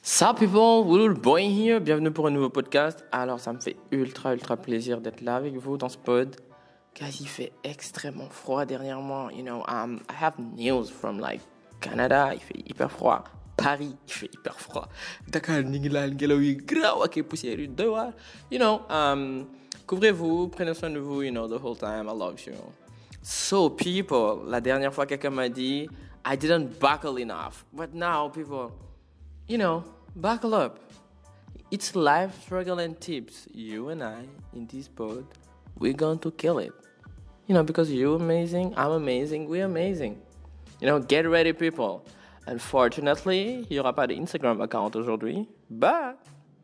Salut people, Will Boy here, bienvenue pour un nouveau podcast. Alors ça me fait ultra plaisir d'être là avec vous dans ce pod. Guys, il fait extrêmement froid dernièrement, I have news from Canada, il fait hyper froid. Paris, il fait hyper froid. Dakar, Ningilal, Ngelawi, Grawa, qui est poussière, dehors. Couvrez-vous, prenez soin de vous, the whole time, I love you. So people, la dernière fois quelqu'un m'a dit, I didn't buckle enough. But now people, buckle up. It's life struggle and tips. You and I, in this pod, we're going to kill it. Because you're amazing, I'm amazing, we're amazing. Get ready, people. Unfortunately, il n'y aura pas d'Instagram account aujourd'hui, but,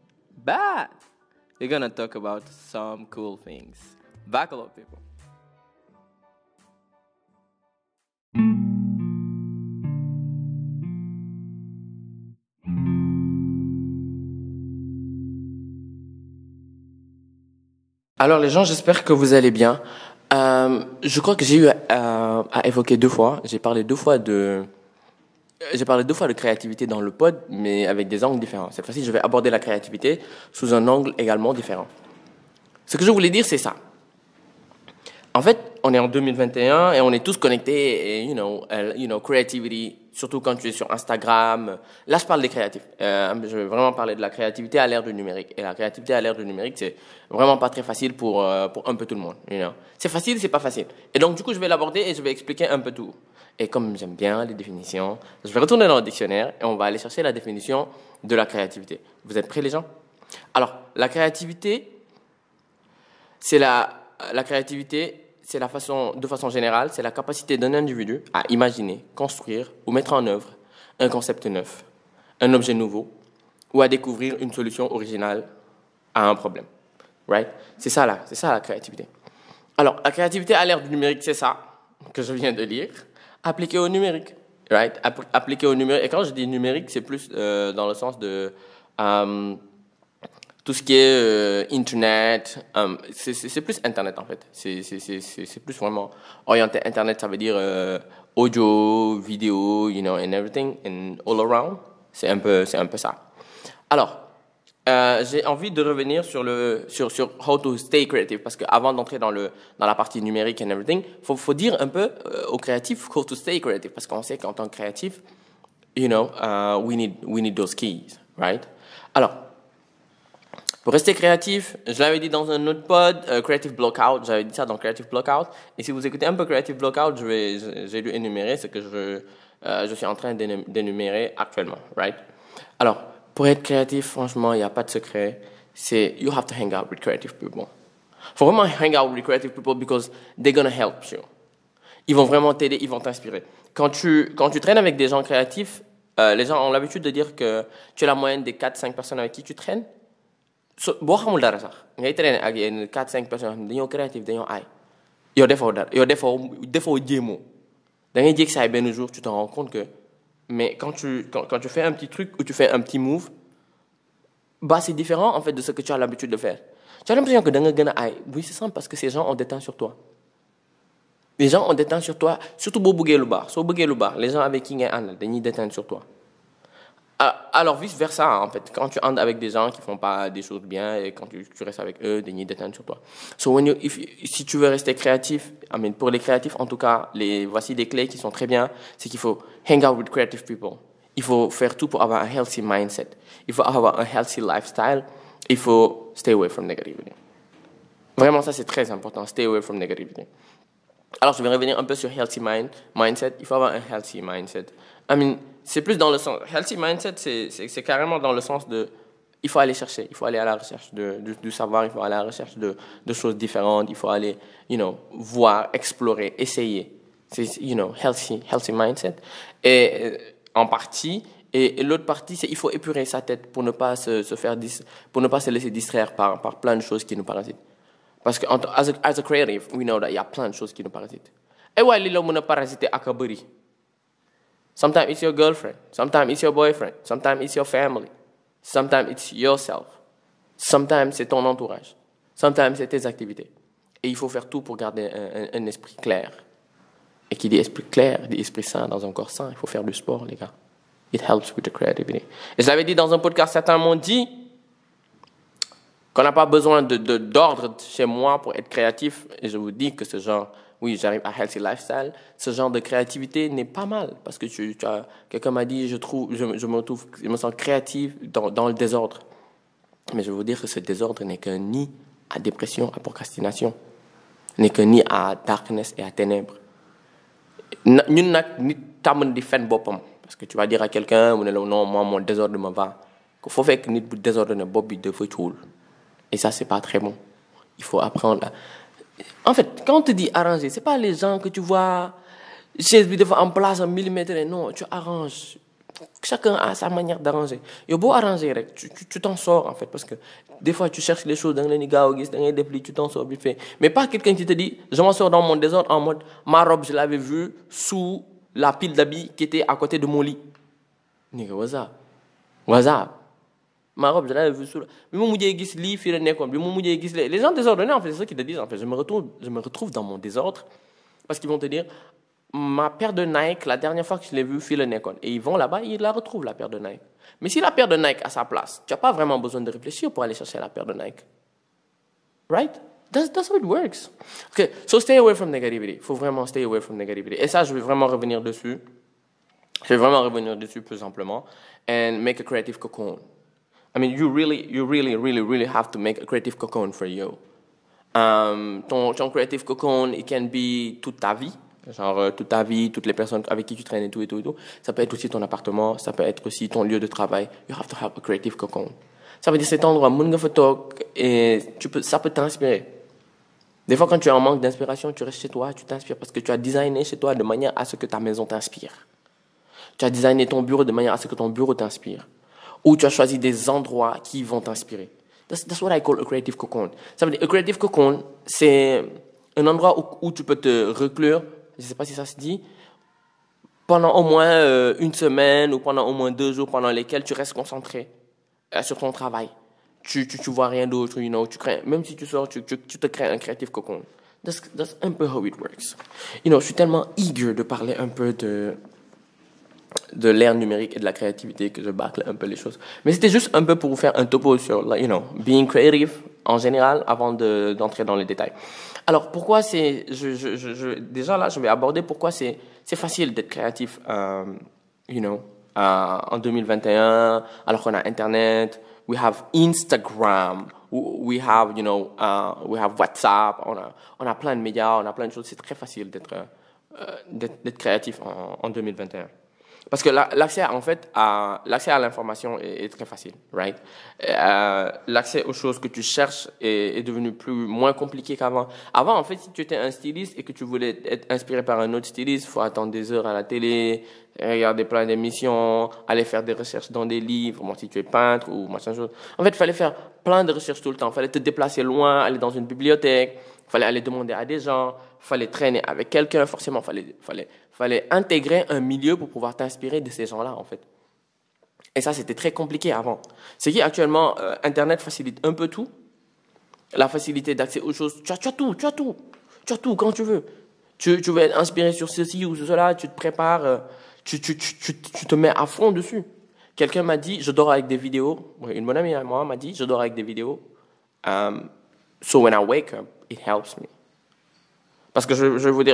we're going to talk about some cool things. Buckle up, people. Alors les gens, j'espère que vous allez bien. Je crois que j'ai eu à évoquer deux fois. J'ai parlé deux fois de créativité dans le pod, mais avec des angles différents. Cette fois-ci, je vais aborder la créativité sous un angle également différent. Ce que je voulais dire, c'est ça. En fait, on est en 2021 et on est tous connectés et, creativity, surtout quand tu es sur Instagram. Là, je parle des créatifs. Je vais vraiment parler de la créativité à l'ère du numérique. Et la créativité à l'ère du numérique, c'est vraiment pas très facile pour un peu tout le monde, C'est facile, c'est pas facile. Et donc, du coup, je vais l'aborder et je vais expliquer un peu tout. Et comme j'aime bien les définitions, je vais retourner dans le dictionnaire et on va aller chercher la définition de la créativité. Vous êtes prêts, les gens? Alors, la créativité, c'est de façon générale, c'est la capacité d'un individu à imaginer, construire ou mettre en œuvre un concept neuf, un objet nouveau, ou à découvrir une solution originale à un problème. Right? C'est ça la créativité. Alors, la créativité à l'ère du numérique, c'est ça que je viens de lire, appliqué au numérique. Right? Appliqué au numérique. Et quand je dis numérique, c'est plus dans le sens de tout ce qui est Internet, c'est plus Internet en fait. C'est plus vraiment orienté Internet, ça veut dire audio, vidéo, and everything, and all around. C'est un peu ça. Alors, j'ai envie de revenir sur how to stay creative, parce qu'avant d'entrer dans la partie numérique and everything, faut dire un peu aux créatifs how to stay creative, parce qu'on sait qu'en tant que créatif, we need those keys, right? Alors, pour rester créatif, je l'avais dit dans un autre pod, Creative Blockout, j'avais dit ça dans Creative Blockout. Et si vous écoutez un peu Creative Blockout, j'ai dû énumérer ce que je suis en train d'énumérer actuellement, right? Alors, pour être créatif, franchement, il n'y a pas de secret. C'est, you have to hang out with creative people. Faut vraiment hang out with creative people because they're gonna help you. Ils vont vraiment t'aider, ils vont t'inspirer. Quand tu traînes avec des gens créatifs, les gens ont l'habitude de dire que tu es la moyenne des 4-5 personnes avec qui tu traînes. Boo xamul dara sax ngay traîner ak yenn 4-5 personnes xam ne dañoo créatif dañoo aay yow defoo jéemoo da ngay jékki saay benn jour tu te rends compte que mais quand tu fais un petit truc ou tu fais un petit move, c'est différent en fait de ce que tu as l'habitude de faire. Tu as l'impression que da nga gën a aay. Oui, c'est simple parce que ces gens ont déteint sur toi. Les gens ont déteint sur toi, surtout boo bëggee lu baax. Soo bëggee lu baax, les gens avec qui ngay àndal dañuy déteindre sur toi. Alors vice versa, en fait, quand tu andes avec des gens qui font pas des choses bien et quand tu restes avec eux, ils déteignent sur toi. So si tu veux rester créatif, pour les créatifs en tout cas, voici des clés qui sont très bien, c'est qu'il faut hang out with creative people. Il faut faire tout pour avoir un healthy mindset. Il faut avoir un healthy lifestyle. Il faut stay away from negativity. Vraiment, ça c'est très important. Stay away from negativity. Alors, je vais revenir un peu sur healthy mindset. Il faut avoir un healthy mindset. C'est plus dans le sens... Healthy mindset, c'est carrément dans le sens de... Il faut aller chercher. Il faut aller à la recherche du savoir. Il faut aller à la recherche de choses différentes. Il faut aller, voir, explorer, essayer. C'est, healthy mindset. Et en partie... Et l'autre partie, c'est il faut épurer sa tête pour ne pas pour ne pas se laisser distraire par plein de choses qui nous parasitent. Parce que as a creative, we know that il y a plein de choses qui nous parasitent. Et ouais, li la mën a parasiter ak a bëri. Sometimes it's your girlfriend. Sometimes it's your boyfriend. Sometimes it's your family. Sometimes it's yourself. Sometimes c'est ton entourage. Sometimes c'est tes activités. Et il faut faire tout pour garder un esprit clair. Et qui dit esprit clair, dit esprit sain dans un corps sain. Il faut faire du sport, les gars. It helps with the creativity. Et je l'avais dit dans un podcast, certains m'ont dit qu'on n'a pas besoin d'ordre chez moi pour être créatif. Et je vous dis que ce genre, oui, j'arrive à Healthy Lifestyle, ce genre de créativité n'est pas mal. Parce que quelqu'un m'a dit, je me sens créatif dans le désordre. Mais je veux vous dire que ce désordre n'est qu'un nid à dépression, à procrastination. N'est qu'un nid à darkness et à ténèbres. Ñun nag nit tàmm di fen boppam. Parce que tu vas dire à quelqu'un, non, moi, mon désordre me va. Il faut faire que nit bu désordre bopp bi dafa cool. Et ça, c'est pas très bon. Il faut apprendre à... En fait, quand on te dit arranger, c'est pas les gens que tu vois, chaise bi dafa en place en millimètre. Non, tu arranges. Chacun a sa manière d'arranger. Et beau arranger, tu t'en sors, en fait. Parce que des fois, tu cherches les choses dans les tu t'en sors vite fait. Mais pas quelqu'un qui te dit, je m'en sors dans mon désordre en mode, ma robe, je l'avais vue sous la pile d'habits qui était à côté de mon lit. Nigga, what's up? What's up? Ma robe, je l'avais vue sous la... Les gens désordonnés, en fait, c'est ça qu'ils te disent. En fait, je me retrouve dans mon désordre parce qu'ils vont te dire, ma paire de Nike, la dernière fois que je l'ai vue, file Nekon. Et ils vont là-bas et ils la retrouvent, la paire de Nike. Mais si la paire de Nike a sa place, tu n'as pas vraiment besoin de réfléchir pour aller chercher la paire de Nike. Right? That's how it works. Okay, so stay away from negativity. Il faut vraiment stay away from negativity. Et ça, je vais vraiment revenir dessus. Je vais vraiment revenir dessus plus amplement. And make a creative cocoon. I mean, you really have to make a creative cocoon for you. Ton creative cocoon, it can be toute ta vie. Genre toute ta vie, toutes les personnes avec qui tu traînes et tout. Ça peut être aussi ton appartement, ça peut être aussi ton lieu de travail. You have to have a creative cocoon. Ça veut dire cet endroit, et ça peut t'inspirer. Des fois, quand tu es en manque d'inspiration, tu restes chez toi, tu t'inspires parce que tu as designé chez toi de manière à ce que ta maison t'inspire. Tu as designé ton bureau de manière à ce que ton bureau t'inspire. Ou tu as choisi des endroits qui vont t'inspirer. That's what I call a creative cocoon. Ça veut dire, a creative cocoon, c'est un endroit où tu peux te reclure, je ne sais pas si ça se dit, pendant au moins une semaine ou pendant au moins 2 jours pendant lesquels tu restes concentré sur ton travail. Tu vois rien d'autre, tu crées, même si tu sors, tu te crées un creative cocoon. That's un peu how it works. Je suis tellement eager de parler un peu de l'ère numérique et de la créativité que je bâcle un peu les choses. Mais c'était juste un peu pour vous faire un topo sur, being creative en général avant d'entrer dans les détails. Alors, pourquoi déjà là, je vais aborder pourquoi c'est facile d'être créatif, en 2021, alors qu'on a Internet, we have Instagram, we have WhatsApp, on a plein de médias, on a plein de choses. C'est très facile d'être créatif en 2021. Parce que l'accès à l'information est très facile, right? L'accès aux choses que tu cherches est devenu moins compliqué qu'avant. Avant, en fait, si tu étais un styliste et que tu voulais être inspiré par un autre styliste, il faut attendre des heures à la télé, regarder plein d'émissions, aller faire des recherches dans des livres, si tu es peintre ou machin chose. En fait, il fallait faire plein de recherches tout le temps. Il fallait te déplacer loin, aller dans une bibliothèque, il fallait aller demander à des gens, il fallait traîner avec quelqu'un, forcément, il fallait intégrer un milieu pour pouvoir t'inspirer de ces gens-là, en fait. Et ça, c'était très compliqué avant. C'est qu'actuellement, Internet facilite un peu tout. La facilité d'accès aux choses. Tu as tout. Tu as tout quand tu veux. Tu veux être inspiré sur ceci ou cela, tu te prépares, tu te mets à fond dessus. Quelqu'un m'a dit, je dors avec des vidéos. Une bonne amie à moi m'a dit, je dors avec des vidéos. So when I wake up, it helps me. Parce que je vais vous dire,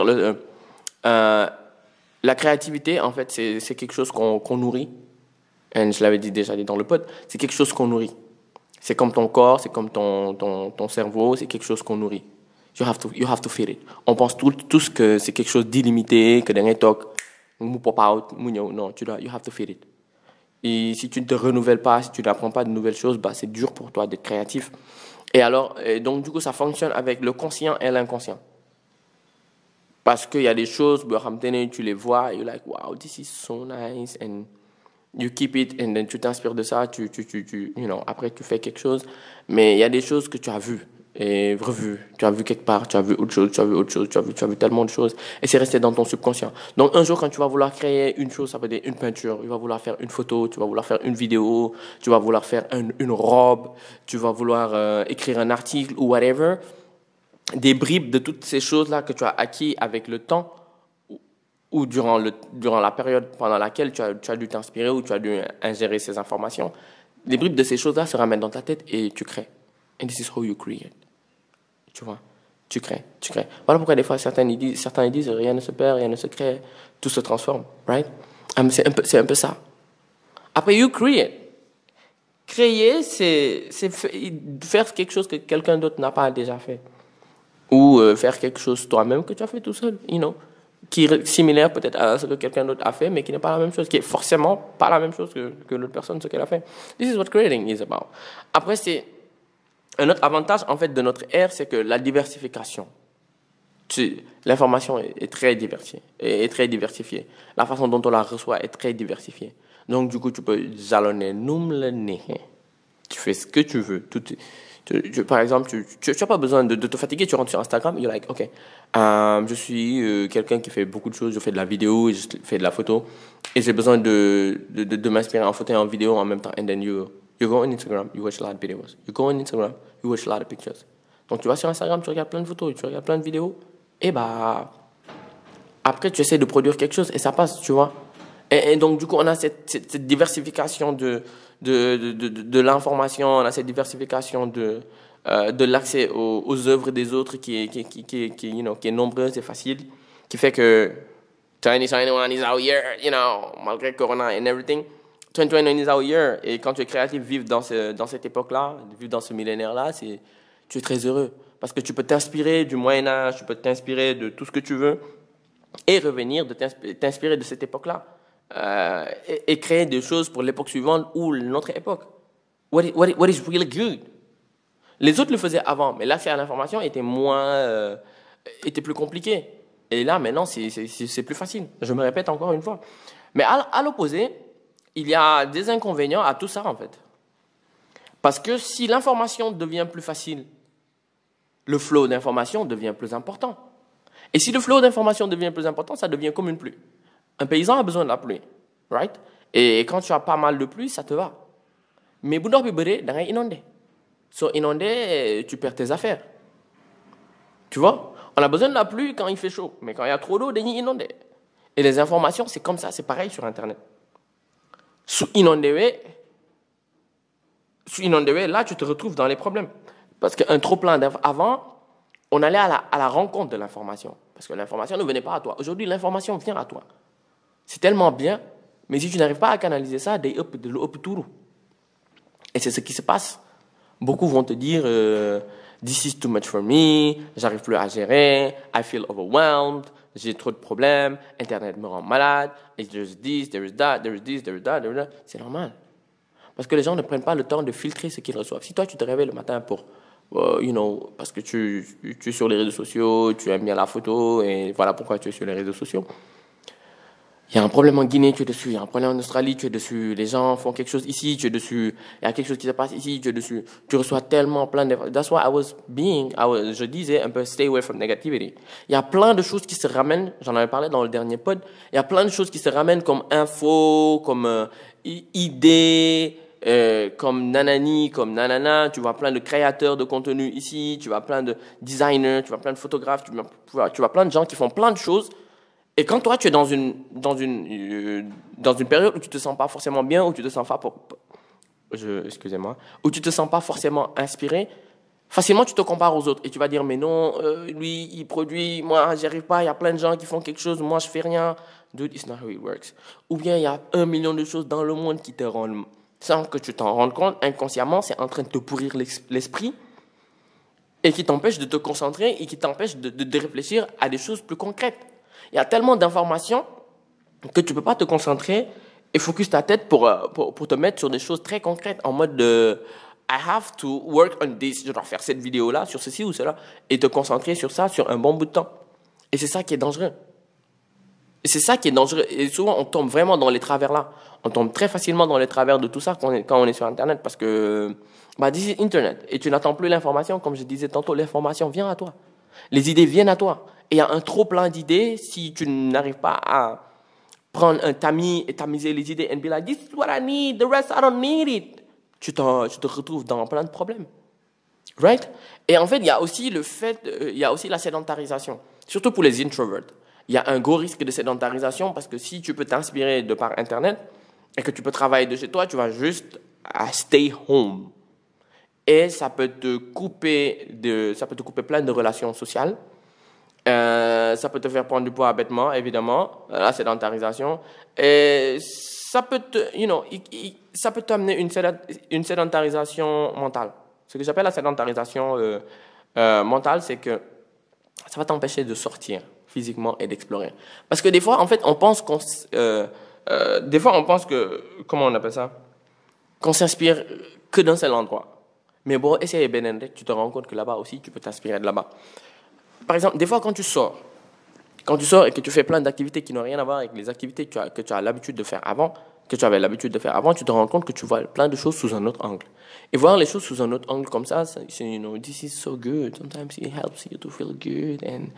la créativité, en fait, c'est quelque chose qu'on nourrit. Et je l'avais déjà dit dans le pod, c'est quelque chose qu'on nourrit. C'est comme ton corps, c'est comme ton cerveau, c'est quelque chose qu'on nourrit. You have to feed it. On pense tous que c'est quelque chose d'illimité, que d'un talk, pop out, non, you have to feed it. Et si tu ne te renouvelles pas, si tu n'apprends pas de nouvelles choses, c'est dur pour toi d'être créatif. Et donc, du coup, ça fonctionne avec le conscient et l'inconscient. Parce qu'il y a des choses, tu les vois, et you're like, wow, this is so nice, and you keep it, and then tu t'inspires de ça, après tu fais quelque chose. Mais il y a des choses que tu as vues et revues. Tu as vu quelque part, tu as vu autre chose, tu as vu tellement de choses, et c'est resté dans ton subconscient. Donc un jour, quand tu vas vouloir créer une chose, ça peut être une peinture, tu vas vouloir faire une photo, tu vas vouloir faire une vidéo, tu vas vouloir faire une robe, tu vas vouloir écrire un article ou whatever. Des bribes de toutes ces choses-là que tu as acquis avec le temps, ou durant la période pendant laquelle tu as dû t'inspirer ou tu as dû ingérer ces informations, les bribes de ces choses-là se ramènent dans ta tête et tu crées. And this is how you create. Tu vois, tu crées. Voilà pourquoi des fois certains disent rien ne se perd, rien ne se crée, tout se transforme, right? C'est un peu ça. Après, you create. Créer, c'est faire quelque chose que quelqu'un d'autre n'a pas déjà fait. Ou faire quelque chose toi-même que tu as fait tout seul, you know, qui est similaire peut-être à ce que quelqu'un d'autre a fait, mais qui n'est pas la même chose, qui est forcément pas la même chose que l'autre personne, ce qu'elle a fait. This is what creating is about. Après, c'est un autre avantage, en fait, de notre ère, c'est que la diversification. L'information est très diversifiée. La façon dont on la reçoit est très diversifiée. Donc, du coup, tu peux jalonner le nez. Tu fais ce que tu veux. Par exemple, tu n'as pas besoin de te fatiguer. Tu rentres sur Instagram, you're like, OK, je suis quelqu'un qui fait beaucoup de choses. Je fais de la vidéo, je fais de la photo. Et j'ai besoin de m'inspirer en photo et en vidéo en même temps. And then you go on Instagram, you watch a lot of videos. You go on Instagram, you watch a lot of pictures. Donc, tu vas sur Instagram, tu regardes plein de photos, tu regardes plein de vidéos. Et après, tu essaies de produire quelque chose et ça passe, tu vois. Et donc, du coup, on a cette diversification de l'information, on a cette diversification de l'accès aux œuvres des autres qui est nombreuse et facile, qui fait que 2021 is our year, malgré Corona and everything. 2021 is our year. Et quand tu es créatif, vivre dans cette époque-là, vivre dans ce millénaire-là, tu es très heureux. Parce que tu peux t'inspirer du Moyen-Âge, tu peux t'inspirer de tout ce que tu veux et revenir, t'inspirer de cette époque-là. Et créer des choses pour l'époque suivante ou notre époque. What is really good? Les autres le faisaient avant, mais l'accès à l'information était était plus compliqué. Et là, maintenant, c'est plus facile. Je me répète encore une fois. Mais à l'opposé, il y a des inconvénients à tout ça, en fait. Parce que si l'information devient plus facile, le flow d'information devient plus important. Et si le flow d'information devient plus important, ça devient comme une pluie. Un paysan a besoin de la pluie, right? Et quand tu as pas mal de pluie, ça te va. Mais bu ndox bi bëree da ngay inondé. So inondé, tu perds tes affaires. Tu vois? On a besoin de la pluie quand il fait chaud, mais quand il y a trop d'eau, dañuy inondé. Et les informations, c'est comme ça, c'est pareil sur Internet. Sous inondé, là, tu te retrouves dans les problèmes. Parce qu'un trop-plein avant, on allait à la rencontre de l'information. Parce que l'information ne venait pas à toi. Aujourd'hui, l'information vient à toi. C'est tellement bien, mais si tu n'arrives pas à canaliser ça, et c'est ce qui se passe. Beaucoup vont te dire this is too much for me, j'arrive plus à gérer, I feel overwhelmed, j'ai trop de problèmes, Internet me rend malade, there's this, there is that, there is this, there is that, there is that. C'est normal. Parce que les gens ne prennent pas le temps de filtrer ce qu'ils reçoivent. Si toi, tu te réveilles le matin parce que tu es sur les réseaux sociaux, tu aimes bien la photo, et voilà pourquoi tu es sur les réseaux sociaux. Il y a un problème en Guinée, tu es dessus. Il y a un problème en Australie, tu es dessus. Les gens font quelque chose ici, tu es dessus. Il y a quelque chose qui se passe ici, tu es dessus. Tu reçois tellement plein de... That's why je disais un peu stay away from negativity. Il y a plein de choses qui se ramènent, j'en avais parlé dans le dernier pod, il y a plein de choses qui se ramènent comme info, comme idées, comme nanani, comme nanana. Tu vois plein de créateurs de contenu ici, tu vois plein de designers, tu vois plein de photographes, tu vois plein de gens qui font plein de choses. Et quand toi, tu es dans une période où tu te sens pas forcément bien, où tu te sens pas où tu te sens pas forcément inspiré, facilement tu te compares aux autres et tu vas dire mais non, lui il produit, moi j'y arrive pas, il y a plein de gens qui font quelque chose, moi je fais rien. Dude, it's not how it works. Ou bien il y a 1 million de choses dans le monde qui te rendent, sans que tu t'en rendes compte, inconsciemment, c'est en train de te pourrir l'esprit et qui t'empêche de te concentrer et qui t'empêche de réfléchir à des choses plus concrètes. Il y a tellement d'informations que tu ne peux pas te concentrer et focus ta tête pour te mettre sur des choses très concrètes en mode de I have to work on this. Je dois faire cette vidéo-là sur ceci ou cela et te concentrer sur ça sur un bon bout de temps. Et c'est ça qui est dangereux. Et souvent, on tombe vraiment dans les travers-là. On tombe très facilement dans les travers de tout ça quand on est sur Internet parce que this is Internet. Et tu n'attends plus l'information. Comme je disais tantôt, l'information vient à toi. Les idées viennent à toi. Et il y a un trop plein d'idées si tu n'arrives pas à prendre un tamis et tamiser les idées and be like, this is what I need, the rest I don't need it. Tu te retrouves dans plein de problèmes. Right? Et en fait, il y a aussi la sédentarisation. Surtout pour les introverts. il y a un gros risque de sédentarisation parce que si tu peux t'inspirer de par Internet et que tu peux travailler de chez toi, tu vas juste à stay home. Et ça peut te couper plein de relations sociales. Ça peut te faire prendre du poids bêtement, évidemment, la sédentarisation. Et ça peut ça peut t'amener une sédentarisation mentale. Ce que j'appelle la sédentarisation mentale, c'est que ça va t'empêcher de sortir physiquement et d'explorer. Parce que des fois, en fait, on pense comment on appelle ça? Qu'on s'inspire que d'un seul endroit. Mais bon, essaye Benendek, tu te rends compte que là-bas aussi, tu peux t'inspirer de là-bas. Par exemple, des fois, quand tu sors et que tu fais plein d'activités qui n'ont rien à voir avec les activités que tu as l'habitude de faire avant, tu te rends compte que tu vois plein de choses sous un autre angle. Et voir les choses sous un autre angle comme ça, c'est, this is so good. Sometimes it helps you to feel good and,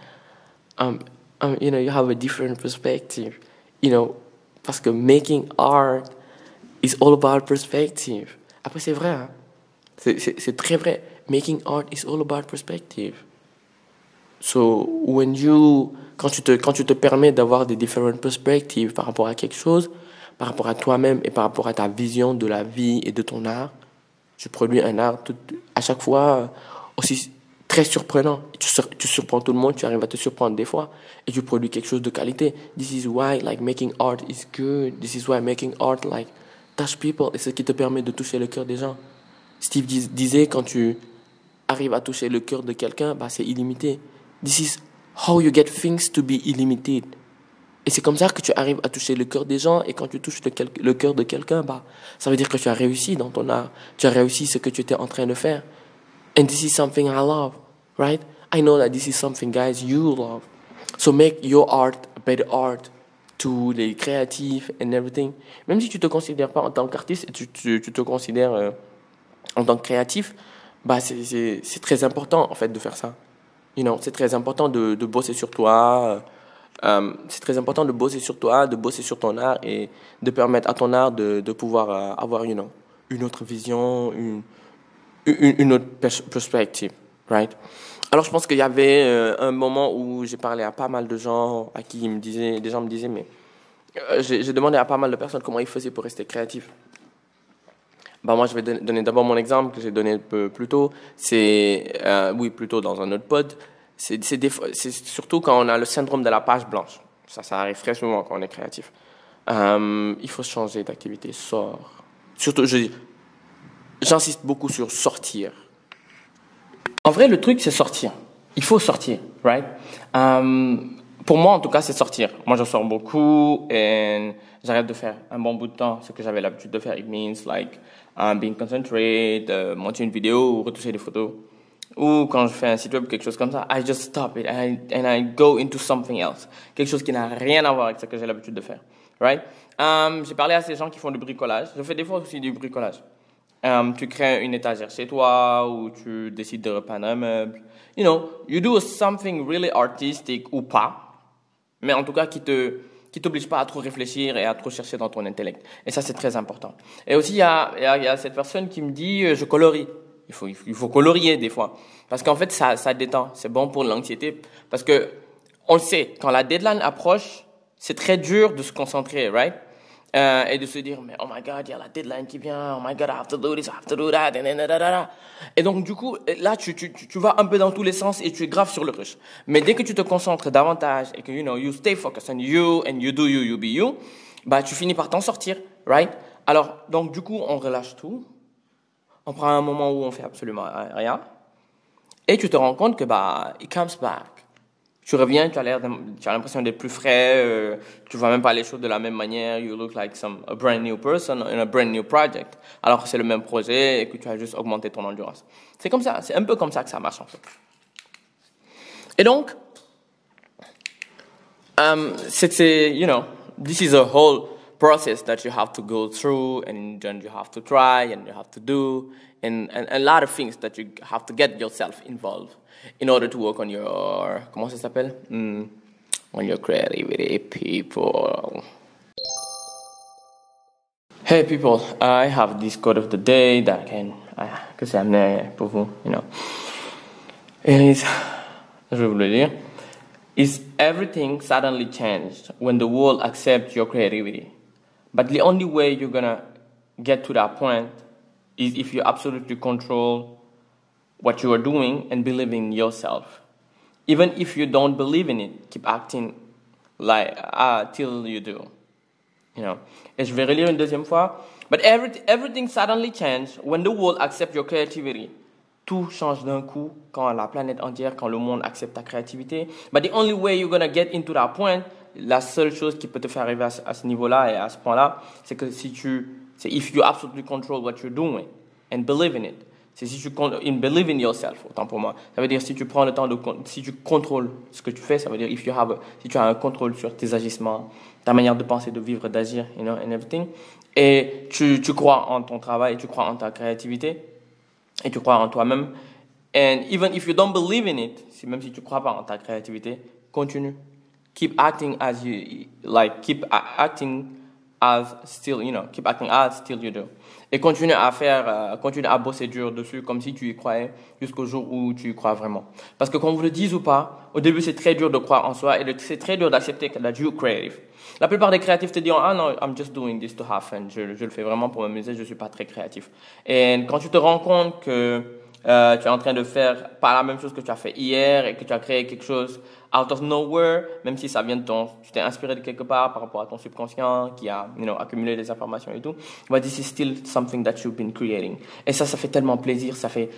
you have a different perspective. Parce que making art is all about perspective. Après, c'est vrai, hein? C'est très vrai. Making art is all about perspective. So, quand tu te permets d'avoir des différentes perspectives par rapport à quelque chose, par rapport à toi-même et par rapport à ta vision de la vie et de ton art, tu produis un art à chaque fois aussi très surprenant. Tu surprends tout le monde, tu arrives à te surprendre des fois et tu produis quelque chose de qualité. This is why making art is good. This is why making art touch people. Et c'est ce qui te permet de toucher le cœur des gens. Steve disait, quand tu arrives à toucher le cœur de quelqu'un, c'est illimité. This is how you get things to be illimited. Et c'est comme ça que tu arrives à toucher le cœur des gens. Et quand tu touches le cœur de quelqu'un, ça veut dire que tu as réussi dans ton art. Tu as réussi ce que tu étais en train de faire. And this is something I love, right? I know that this is something, guys, you love. So make your art a better art to les créatifs and everything. Même si tu ne te considères pas en tant qu'artiste et tu te considères en tant que créatif, c'est très important, en fait, de faire ça. C'est très important de bosser sur toi. C'est très important de bosser sur toi, de bosser sur ton art et de permettre à ton art de pouvoir avoir une autre vision, une autre perspective, right? Alors je pense qu'il y avait un moment où j'ai parlé à pas mal de gens à qui des gens me disaient, mais j'ai demandé à pas mal de personnes comment ils faisaient pour rester créatifs. Moi, je vais donner d'abord mon exemple que j'ai donné plus tôt. Plus tôt dans un autre pod. C'est surtout quand on a le syndrome de la page blanche. Ça arrive très souvent quand on est créatif. Il faut changer d'activité, sort. Surtout, j'insiste beaucoup sur sortir. En vrai, le truc, c'est sortir. Il faut sortir, right? Pour moi, en tout cas, c'est sortir. Moi, je sors beaucoup et j'arrête de faire un bon bout de temps ce que j'avais l'habitude de faire. It means being concentrated, monter une vidéo ou retoucher des photos. Ou quand je fais un site web, quelque chose comme ça, I just stop it and I go into something else. Quelque chose qui n'a rien à voir avec ce que j'ai l'habitude de faire. Right? J'ai parlé à ces gens qui font du bricolage. Je fais des fois aussi du bricolage. Tu crées une étagère chez toi ou tu décides de repeindre un meuble. You do something really artistic ou pas. Mais en tout cas, qui t'oblige pas à trop réfléchir et à trop chercher dans ton intellect. Et ça, c'est très important. Et aussi, il y a cette personne qui me dit, je colorie. Il faut colorier des fois. Parce qu'en fait, ça détend. C'est bon pour l'anxiété. Parce que, on le sait, quand la deadline approche, c'est très dur de se concentrer, right? Et de se dire, mais oh my God, il y a la deadline qui vient. Oh my God, I have to do this, I have to do that. Et donc, du coup, là, tu vas un peu dans tous les sens et tu es grave sur le rush. Mais dès que tu te concentres davantage et que, you stay focused on you and you do you, you be you, tu finis par t'en sortir, right? Alors, donc, du coup, on relâche tout. On prend un moment où on fait absolument rien. Et tu te rends compte que, it comes back. Tu reviens, tu as l'impression d'être plus frais, tu vois même pas les choses de la même manière, you look like a brand new person in a brand new project. Alors que c'est le même projet et que tu as juste augmenté ton endurance. C'est comme ça, c'est un peu comme ça que ça marche en fait. Et donc, this is a whole process that you have to go through and then you have to try and you have to do and a lot of things that you have to get yourself involved in order to work on your, comment ça s'appelle? On your creativity, people. Hey people, I have this quote of the day that que c'est amené pour vous, Et je vais vous le dire. is everything suddenly changed when the world accepts your creativity. But the only way you're gonna get to that point is if you absolutely control what you are doing and believe in yourself. Even if you don't believe in it, keep acting like till you do. You know. Et je vais relire une deuxième fois. But everything suddenly changed when the world accepts your creativity. Tout change d'un coup quand la planète entière, quand le monde accepte ta créativité. But the only way you're gonna get into that point, la seule chose qui peut te faire arriver à ce niveau-là et à ce point-là, c'est que c'est if you absolutely control what you're doing and believe in it. C'est si tu believe in yourself, autant pour moi. Ça veut dire si tu prends le temps si tu contrôles ce que tu fais, ça veut dire si tu as un contrôle sur tes agissements, ta manière de penser, de vivre, d'agir, you know, and everything. Et tu crois en ton travail, tu crois en ta créativité, et tu crois en toi-même. And even if you don't believe in it, même si tu crois pas en ta créativité, continue. Keep acting as keep acting as still you do. Et continue à bosser dur dessus comme si tu y croyais jusqu'au jour où tu y crois vraiment. Parce que qu'on vous le dise ou pas, au début c'est très dur de croire en soi et c'est très dur d'accepter que you're creative. La plupart des créatifs te diront, ah non, I'm just doing this to have fun. Je le fais vraiment pour m'amuser, je suis pas très créatif. Et quand tu te rends compte que tu es en train de faire pas la même chose que tu as fait hier et que tu as créé quelque chose out of nowhere, même si ça vient tu t'es inspiré de quelque part par rapport à ton subconscient qui a, accumulé des informations et tout, but this is still something that you've been creating. Et ça fait tellement plaisir, ça fait,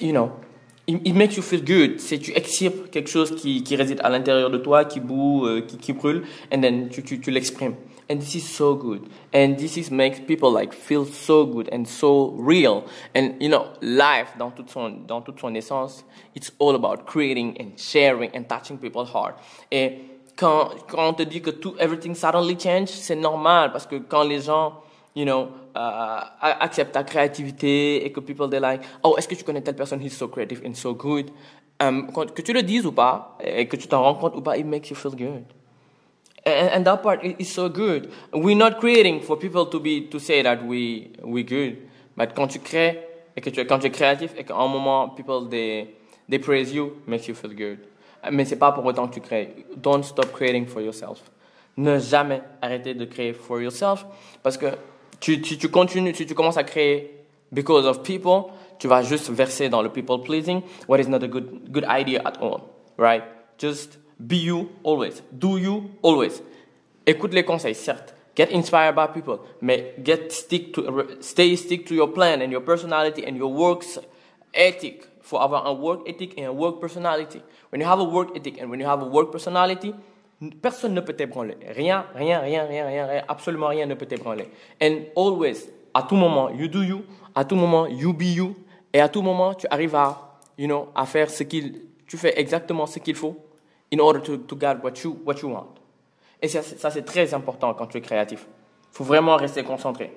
it makes you feel good. C'est tu excites quelque chose qui réside à l'intérieur de toi, qui boue, qui brûle, and then tu l'exprimes. And this is so good. And makes people feel so good and so real. And life dans toute son essence, it's all about creating and sharing and touching people's heart. Et quand on te dit que everything suddenly change, c'est normal parce que quand les gens acceptent ta créativité et que people they're like, oh, est-ce que tu connais telle personne, he's so creative and so good. Que tu le dises ou pas et que tu t'en rends compte ou pas, it makes you feel good. And that part is so good. We're not creating for people to say that we're good. But quand tu crées et quand tu es créatif et qu'à un moment people they praise you, makes you feel good. Mais c'est pas pour autant que tu crées. Don't stop creating for yourself. Ne jamais arrêter de créer for yourself parce que si tu commences à créer because of people, tu vas juste verser dans le people pleasing, what is not a good idea at all, right? Just be you always. Do you always. Écoute les conseils, certes. Get inspired by people. Mais stick to your plan and your personality and your work ethic. Il faut avoir un work ethic et un work personality. When you have a work ethic and when you have a work personality, personne ne peut t'ébranler. Rien, absolument rien ne peut t'ébranler. And always, à tout moment, you do you. À tout moment, you be you. Et à tout moment, tu arrives à faire tu fais exactement ce qu'il faut in order to get what you want. Et ça, c'est très important quand tu es créatif. Il faut vraiment rester concentré.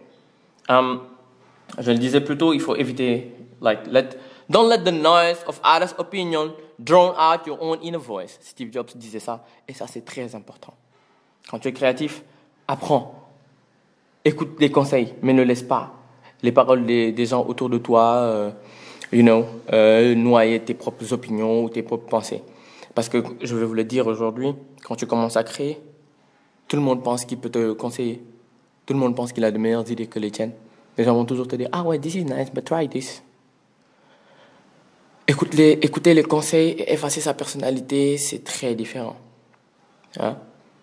Je le disais plus tôt, il faut éviter, don't let the noise of others' opinion drown out your own inner voice. Steve Jobs disait ça, et ça, c'est très important. Quand tu es créatif, apprends. Écoute des conseils, mais ne laisse pas les paroles des gens autour de toi, noyer tes propres opinions ou tes propres pensées. Parce que, je vais vous le dire aujourd'hui, quand tu commences à créer, tout le monde pense qu'il peut te conseiller. Tout le monde pense qu'il a de meilleures idées que les tiennes. Les gens vont toujours te dire, ah ouais, this is nice, but try this. Écouter les conseils et effacer sa personnalité, c'est très différent. Hein?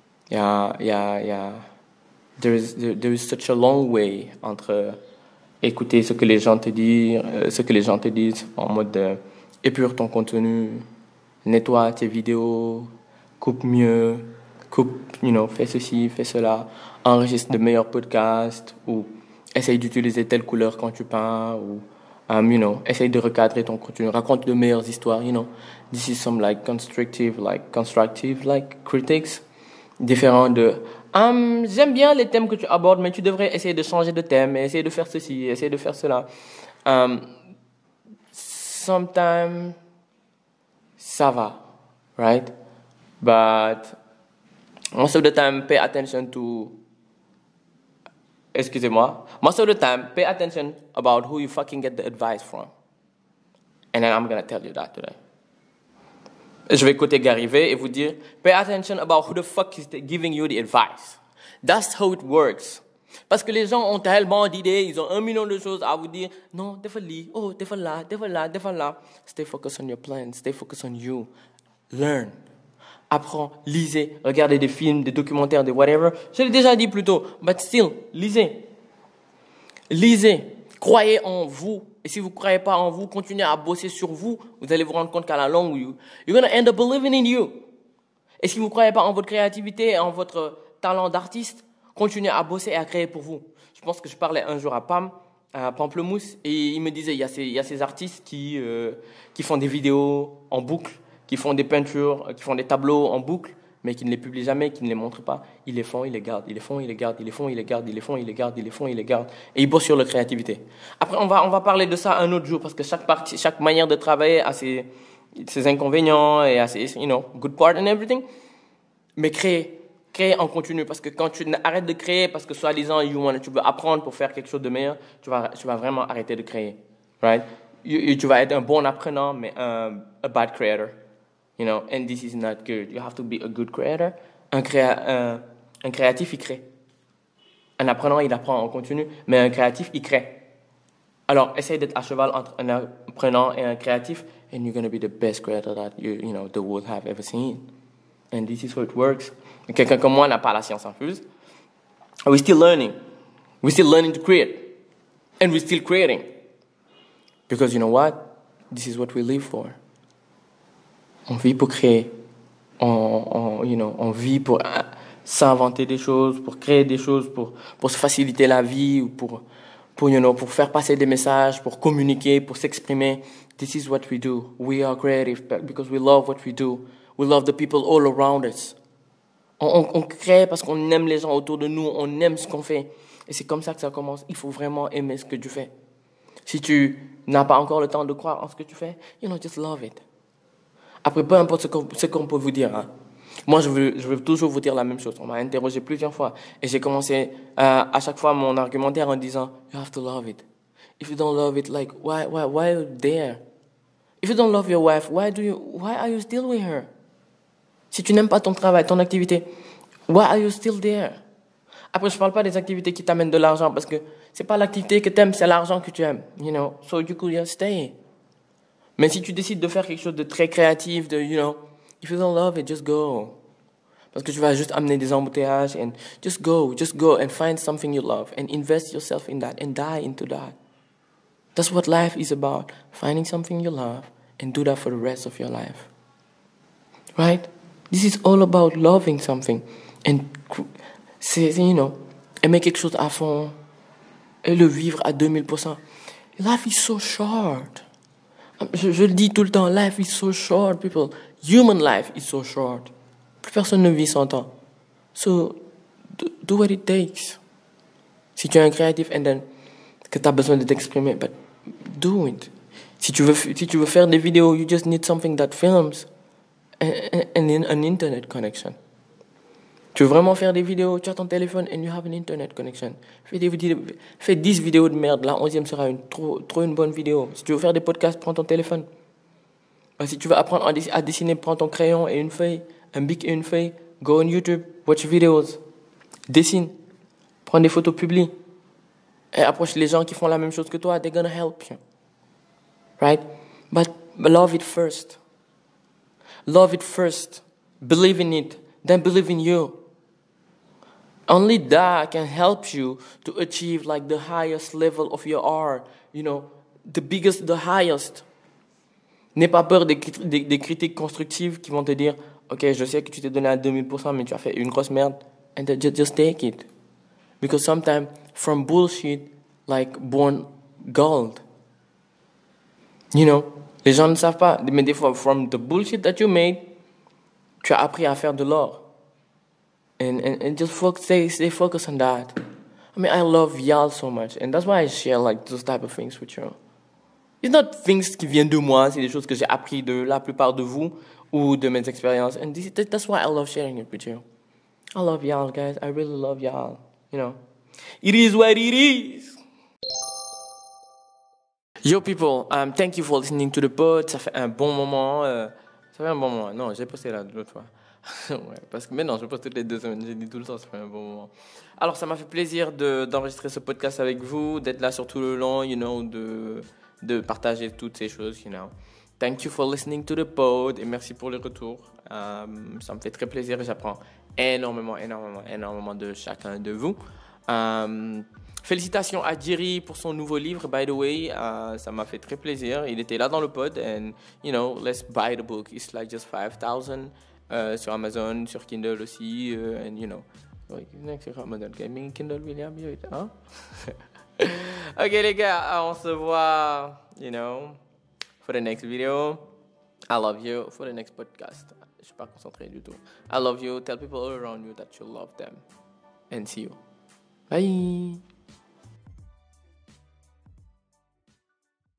There is such a long way entre écouter ce que les gens te disent, en mode épure ton contenu, nettoie tes vidéos, coupe mieux, fais ceci, fais cela, enregistre de meilleurs podcasts ou essaye d'utiliser telle couleur quand tu peins ou essaye de recadrer ton contenu, raconte de meilleures histoires, This is some constructive critics, différents de j'aime bien les thèmes que tu abordes, mais tu devrais essayer de changer de thème, essayer de faire ceci, essayer de faire cela. Sometimes ça va, right? But most of the time, pay attention about who you fucking get the advice from. And then I'm going to tell you that today. Je vais côté Gary Vee et vous dire, pay attention about who the fuck is giving you the advice. That's how it works. Parce que les gens ont tellement d'idées, ils ont 1 million de choses à vous dire. Non, défais oh, défais là. Stay focused on your plan, stay focused on you. Learn. Apprends, lisez, regardez des films, des documentaires, des whatever. Je l'ai déjà dit plus tôt, but still, lisez. Lisez. Croyez en vous. Et si vous ne croyez pas en vous, continuez à bosser sur vous. Vous allez vous rendre compte qu'à la longue, you're going to end up believing in you. Et si vous ne croyez pas en votre créativité, en votre talent d'artiste, continuez à bosser et à créer pour vous. Je pense que je parlais un jour à Pam, à Pamplemousse, et il me disait, il y a ces artistes qui font des vidéos en boucle, qui font des peintures, qui font des tableaux en boucle, mais qui ne les publient jamais, qui ne les montrent pas. Ils les font, ils les gardent, ils les font, ils les gardent, ils les font, ils les gardent, ils les font, ils les gardent, ils les font, ils les gardent. Et ils bossent sur leur créativité. Après, on va parler de ça un autre jour, parce que chaque manière de travailler a ses inconvénients et a ses, good part and everything. Mais créer en continu, parce que quand tu arrêtes de créer, parce que soi-disant, tu veux apprendre pour faire quelque chose de meilleur, tu vas vraiment arrêter de créer. Right? Tu vas être un bon apprenant, mais a bad creator. And this is not good. You have to be a good creator. Un créatif, il crée. Un apprenant, il apprend en continu, mais un créatif, il crée. Alors, essaye d'être à cheval entre un apprenant et un créatif, and you're going to be the best creator that the world have ever seen. And this is how it works. Quelqu'un comme moi n'a pas la science infuse. We're still learning. We're still learning to create. And we're still creating. Because you know what? This is what we live for. On vit pour créer. On vit pour s'inventer des choses, pour créer des choses, pour se faciliter la vie, ou pour faire passer des messages, pour communiquer, pour s'exprimer. This is what we do. We are creative because we love what we do. We love the people all around us. On crée parce qu'on aime les gens autour de nous, on aime ce qu'on fait. Et c'est comme ça que ça commence. Il faut vraiment aimer ce que tu fais. Si tu n'as pas encore le temps de croire en ce que tu fais, just love it. Après, peu importe ce qu'on peut vous dire. Hein. Moi, je veux toujours vous dire la même chose. On m'a interrogé plusieurs fois. Et j'ai commencé à chaque fois mon argumentaire en disant, you have to love it. If you don't love it, like, why are you there? If you don't love your wife, why are you still with her? Si tu n'aimes pas ton travail, ton activité, why are you still there? Après, je parle pas des activités qui t'amènent de l'argent parce que c'est pas l'activité que t'aimes, c'est l'argent que tu aimes. So you could just stay. Mais si tu décides de faire quelque chose de très créatif, if you don't love it, just go. Parce que tu vas juste amener des embouteillages and just go and find something you love and invest yourself in that and die into that. That's what life is about. Finding something you love and do that for the rest of your life. Right? This is all about loving something. And c'est, aimer quelque chose à fond et le vivre à 2000%. Life is so short. Je le dis tout le temps, life is so short, people. Human life is so short. Plus personne ne vit 100 ans. So, do what it takes. Si tu es un créatif and then que tu as besoin de t'exprimer, but do it. Si tu veux faire des vidéos, you just need something that films and an internet connection. Tu veux vraiment faire des vidéos, tu as ton téléphone and you have an internet connection. Fais 10 vidéos de merde, la 11e sera trop une bonne vidéo. Si tu veux faire des podcasts, prends ton téléphone. Si tu veux apprendre à dessiner, prends ton crayon et une feuille, un bic et une feuille, go on YouTube, watch videos, dessine, prends des photos, publie. Et approche les gens qui font la même chose que toi, they're gonna help you. Right? But love it first. Love it first. Believe in it. Then believe in you. Only that can help you to achieve like the highest level of your art. The biggest, the highest. N'aie pas peur des critiques constructives qui vont te dire, ok, je sais que tu t'es donné à 2000%, mais tu as fait une grosse merde. And then just take it. Because sometimes from bullshit, like born gold. Les gens ne savent pas, mais des fois, from the bullshit that you made, tu as appris à faire de l'or. And just stay focused on that. I mean, I love y'all so much. And that's why I share like those type of things with you. It's not things qui viennent de moi, c'est des choses que j'ai appris de la plupart de vous ou de mes expériences. And that's why I love sharing it with you. I love y'all, guys. I really love y'all. It is what it is. Yo people, thank you for listening to the pod. Ça fait un bon moment. Ça fait un bon moment. Non, j'ai posté là l'autre fois. Ouais, parce que maintenant, je poste toutes les 2 semaines. J'ai dit tout le temps, ça fait un bon moment. Alors, ça m'a fait plaisir d'enregistrer ce podcast avec vous, d'être là sur tout le long, de partager toutes ces choses, Thank you for listening to the pod et merci pour les retours. Ça me fait très plaisir et j'apprends énormément de chacun de vous. Félicitations à Jiri pour son nouveau livre, by the way. Ça m'a fait très plaisir. Il était là dans le pod. And, let's buy the book. It's like just 5,000 sur Amazon, sur Kindle aussi. And, sur Amazon Gaming, Kindle, William, hein? Ok, les gars, on se voit, for the next video. I love you. For the next podcast. Je suis pas concentré du tout. I love you. Tell people all around you that you love them. And see you. Bye.